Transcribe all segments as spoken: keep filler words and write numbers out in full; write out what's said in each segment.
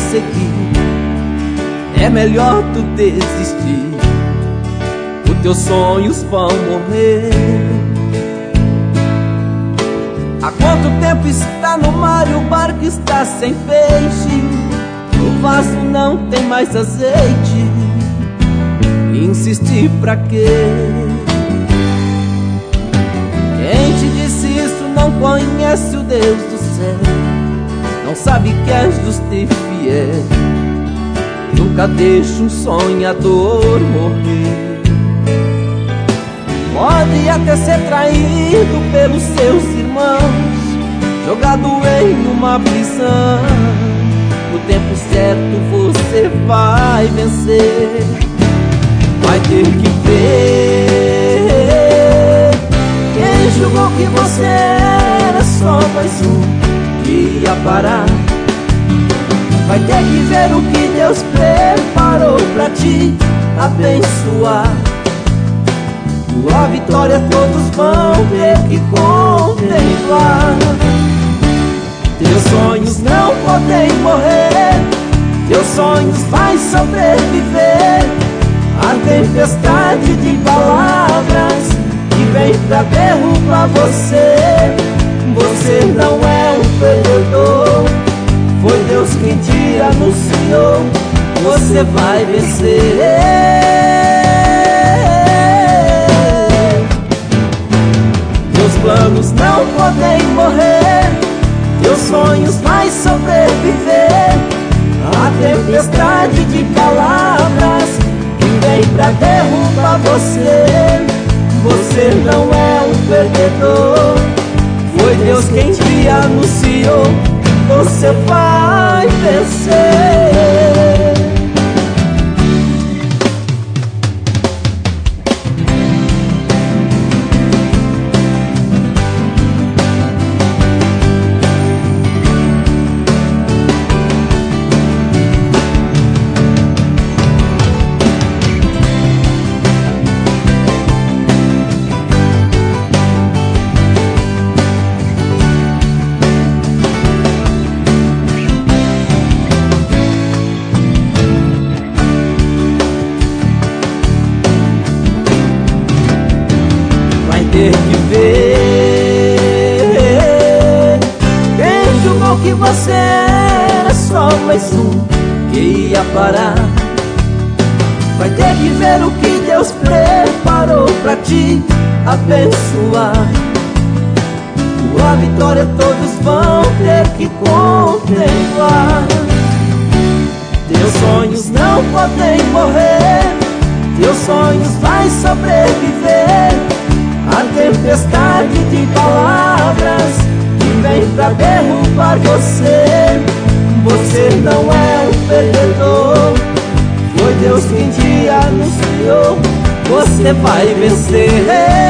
seguir, é melhor tu desistir. Os teus sonhos vão morrer. Há quanto tempo está no mar e o barco está sem peixe? O vaso não tem mais azeite. Insistir pra quê? Quem te disse isso não conhece o Deus do céu, não sabe que é justo e fiel. Nunca deixa um sonhador morrer. Pode até ser traído pelos seus irmãos, jogado em uma prisão. No tempo certo você vai vencer. Vai ter que ver. Quem julgou que você era só mais um que ia parar? Vai ter que ver o que Deus preparou pra te abençoar. Tua vitória todos vão ter que contemplar. Teus sonhos não podem morrer, teus sonhos vai sobreviver. A tempestade de palavras que vem pra derrubar você. Você não é um perdedor, foi Deus quem te anunciou. Você vai vencer. Teus planos não podem morrer, teus sonhos vai sobreviver. A tempestade de palavras que vem pra derrubar você. Você não é um perdedor, foi Deus quem te anunciou. Você vai vencer. Ter que ver. Quem julgou que você era só mais um que ia parar? Vai ter que ver o que Deus preparou pra te abençoar. Tua vitória todos vão ter que contemplar. Teus sonhos não podem morrer, teus sonhos vai sobreviver. A tempestade de palavras que vem pra derrubar você. Você não é um perdedor, foi Deus quem te anunciou. Você vai vencer.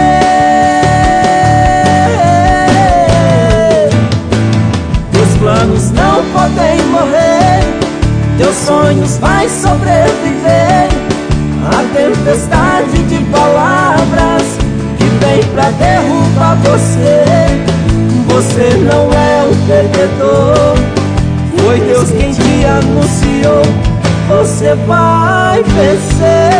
Teus planos não podem morrer, teus sonhos vai sobreviver. A tempestade de palavras vem pra derrubar você. Você não é um perdedor, foi Deus quem te anunciou. Você vai vencer.